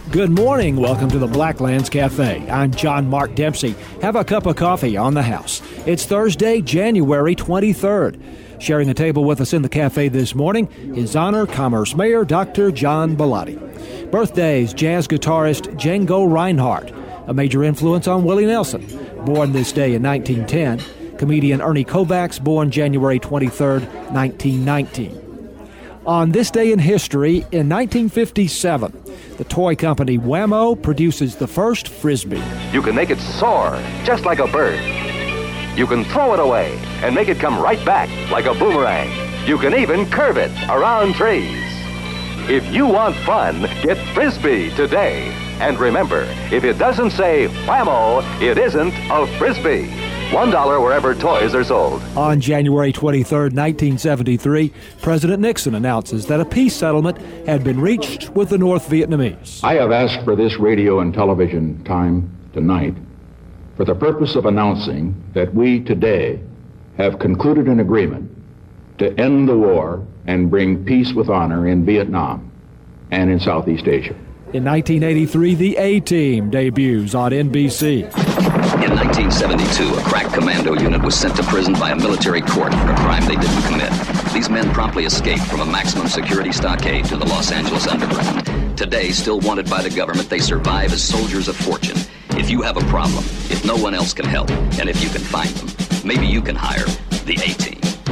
Good morning. Welcome to the Blacklands Cafe. I'm John Mark Dempsey. Have a cup of coffee on the house. It's Thursday, January 23rd. Sharing a table with us in the cafe this morning, His Honor Commerce Mayor Dr. John Bellotti. Birthdays, jazz guitarist Django Reinhardt, a major influence on Willie Nelson, born this day in 1910. Comedian Ernie Kovacs, born January 23rd, 1919. On this day in history, in 1957, the toy company Wham-O produces the first Frisbee. You can make it soar just like a bird. You can throw it away and make it come right back like a boomerang. You can even curve it around trees. If you want fun, get Frisbee today. And remember, if it doesn't say Wham-O, it isn't a Frisbee. $1 wherever toys are sold. On January 23, 1973, President Nixon announces that a peace settlement had been reached with the North Vietnamese. I have asked for this radio and television time tonight for the purpose of announcing that we today have concluded an agreement to end the war and bring peace with honor in Vietnam and in Southeast Asia. In 1983, the A-Team debuts on NBC. In 1972, a crack commando unit was sent to prison by a military court for a crime they didn't commit. These men promptly escaped from a maximum security stockade to the Los Angeles Underground. Today, still wanted by the government, they survive as soldiers of fortune. If you have a problem, if no one else can help, and if you can find them, maybe you can hire the A-Team.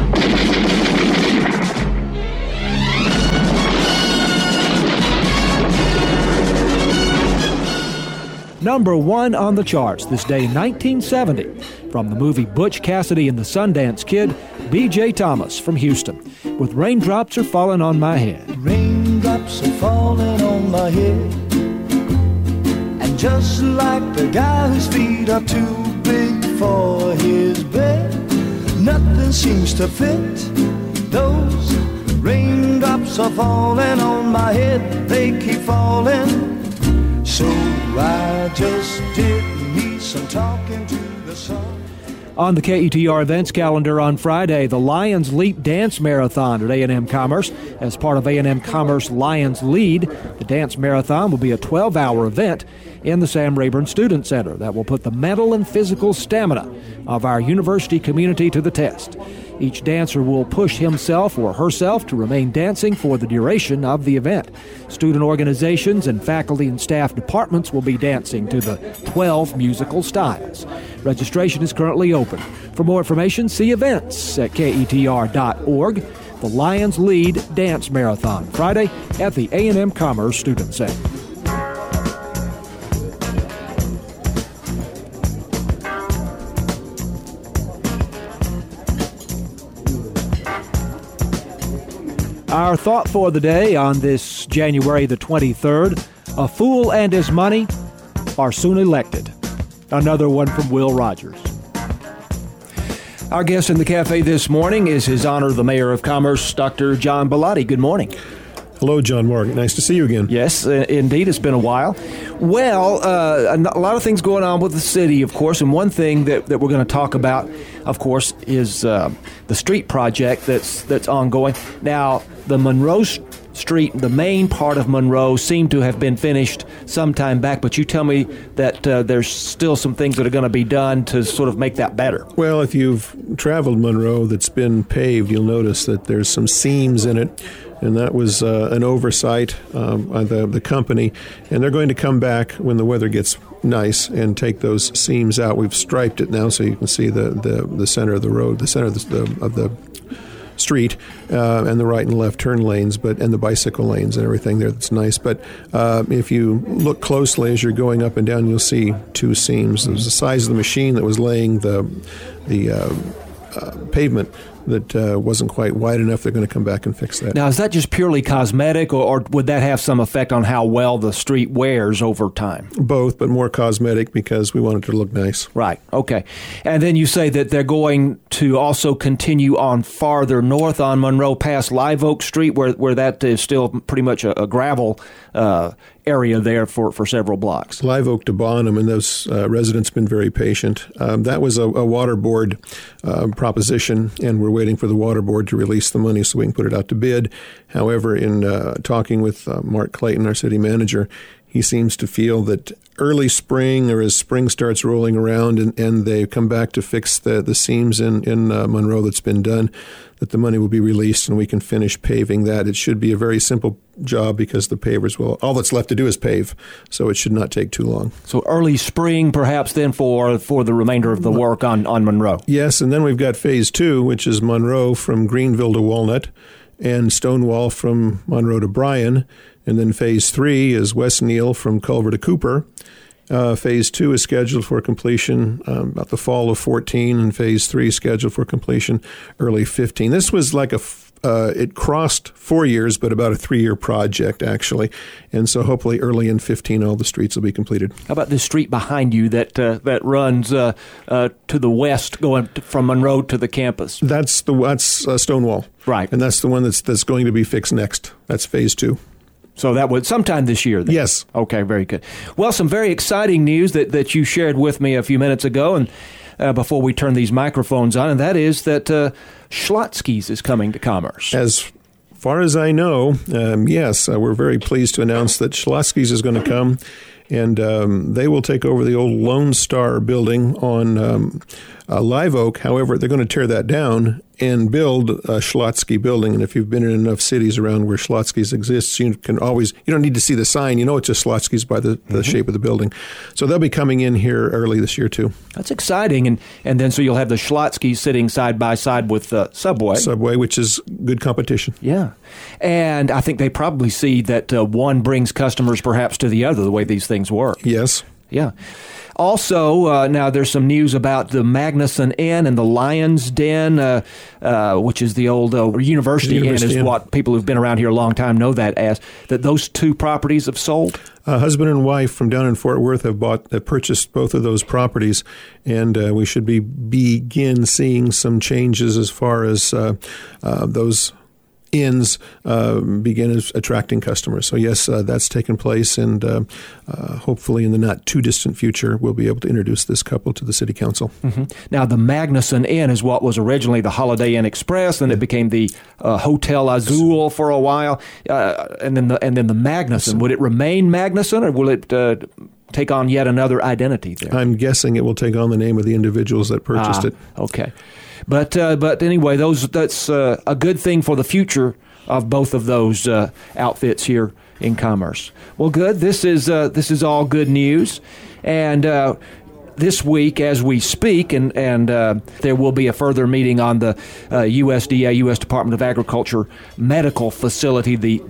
Number one on the charts this day in 1970. From the movie Butch Cassidy and the Sundance Kid, B.J. Thomas from Houston, with Raindrops Are Falling on My Head. Raindrops are falling on my head, and just like the guy whose feet are too big for his bed, nothing seems to fit. Those raindrops are falling on my head, they keep falling. So I just did me some talking to the sun. On the KETR events calendar on Friday, the Lions Leap Dance Marathon at A&M Commerce. As part of A&M Commerce Lions Lead, the dance marathon will be a 12-hour event in the Sam Rayburn Student Center that will put the mental and physical stamina of our university community to the test. Each dancer will push himself or herself to remain dancing for the duration of the event. Student organizations and faculty and staff departments will be dancing to the 12 musical styles. Registration is currently open. For more information, see events at ketr.org. The Lions Lead Dance Marathon, Friday at the A&M Commerce Student Center. Our thought for the day on this January the 23rd, a fool and his money are soon elected. Another one from Will Rogers. Our guest in the cafe this morning is His Honor the Mayor of Commerce, Dr. John Bellotti. Good morning. Hello, John Mark. Nice to see you again. Yes, indeed. It's been a while. Well, a lot of things going on with the city, of course, and one thing that we're going to talk about, of course, is the street project that's ongoing. Now, the Monroe Street, the main part of Monroe, seemed to have been finished some time back, but you tell me that there's still some things that are going to be done to sort of make that better. Well, if you've traveled Monroe that's been paved, you'll notice that there's some seams in it. And that was an oversight by the company. And they're going to come back when the weather gets nice and take those seams out. We've striped it now so you can see the center of the road, the center of the street, and the right and left turn lanes, and the bicycle lanes and everything there. That's nice. But if you look closely as you're going up and down, you'll see two seams. It was the size of the machine that was laying the pavement that wasn't quite wide enough. They're going to come back and fix that. Now, is that just purely cosmetic, or would that have some effect on how well the street wears over time? Both, but more cosmetic because we want it to look nice. Right. Okay. And then you say that they're going to also continue on farther north on Monroe past Live Oak Street, where that is still pretty much a gravel area there for several blocks. Live Oak to Bonham, and those residents have been very patient. That was a water board proposition, and we're waiting for the water board to release the money so we can put it out to bid. However, in talking with Mark Clayton, our city manager, he seems to feel that early spring, or as spring starts rolling around and they come back to fix the seams in Monroe that's been done, that the money will be released and we can finish paving that. It should be a very simple job because the pavers all that's left to do is pave, so it should not take too long. So early spring perhaps then for the remainder of the work on Monroe. Yes, and then we've got phase 2, which is Monroe from Greenville to Walnut and Stonewall from Monroe to Bryan. And then phase 3 is West Neal from Culver to Cooper. Phase 2 is scheduled for completion about the fall of 14, and phase 3 scheduled for completion early 15. This was like it crossed 4 years, but about a 3-year project, actually. And so hopefully early in 15, all the streets will be completed. How about this street behind you that runs to the west, going from Monroe to the campus? That's Stonewall. Right. And that's the one that's going to be fixed next. That's phase 2. So that would sometime this year then? Yes. Okay, very good. Well, some very exciting news that you shared with me a few minutes ago, and before we turn these microphones on, and that is that Schlotzsky's is coming to Commerce. As far as I know, yes, we're very pleased to announce that Schlotzsky's is going to come, and they will take over the old Lone Star building on Live Oak. However, they're going to tear that down and build a Schlotzsky building. And if you've been in enough cities around where Schlotzsky's exists, you don't need to see the sign. You know it's just Schlotzsky's by the shape of the building. So they'll be coming in here early this year, too. That's exciting. And then so you'll have the Schlotzsky's sitting side by side with Subway. Subway, which is good competition. Yeah. And I think they probably see that one brings customers perhaps to the other, the way these things work. Yes. Yeah. Also, now there's some news about the Magnuson Inn and the Lion's Den, which is the old University Inn, is what people who've been around here a long time know that as. That those two properties have sold? Husband and wife from down in Fort Worth have purchased both of those properties, and we should begin seeing some changes as far as those inns begin attracting customers. So yes, that's taken place, and hopefully in the not too distant future, we'll be able to introduce this couple to the City Council. Mm-hmm. Now, the Magnuson Inn is what was originally the Holiday Inn Express, and it became the Hotel Azul for a while, and then the Magnuson. Would it remain Magnuson, or will it take on yet another identity there? I'm guessing it will take on the name of the individuals that purchased it. Okay. But anyway, that's a good thing for the future of both of those outfits here in Commerce. Well, good. This is all good news, and this week as we speak, and there will be a further meeting on the USDA, U.S. Department of Agriculture medical facility,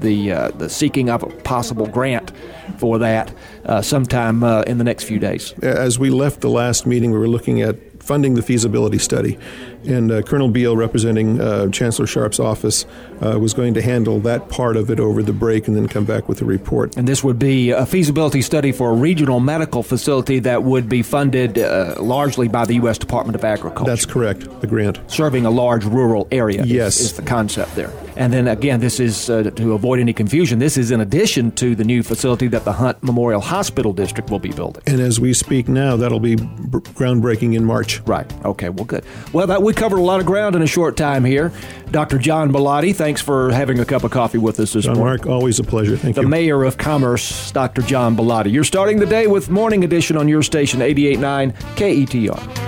the seeking of a possible grant for that sometime in the next few days. As we left the last meeting, we were looking at funding the feasibility study. And Colonel Beal, representing Chancellor Sharp's office, was going to handle that part of it over the break and then come back with a report. And this would be a feasibility study for a regional medical facility that would be funded largely by the U.S. Department of Agriculture. That's correct, the grant. Serving a large rural area yes. is the concept there. And then again, this is, to avoid any confusion, this is in addition to the new facility that the Hunt Memorial Hospital District will be building. And as we speak now, that'll be groundbreaking in March. Right. Okay, well, good. Well, we covered a lot of ground in a short time here. Dr. John Bellotti, thanks for having a cup of coffee with us this morning. Mark, always a pleasure. Thank you. The Mayor of Commerce, Dr. John Bellotti. You're starting the day with Morning Edition on your station, 88.9 KETR.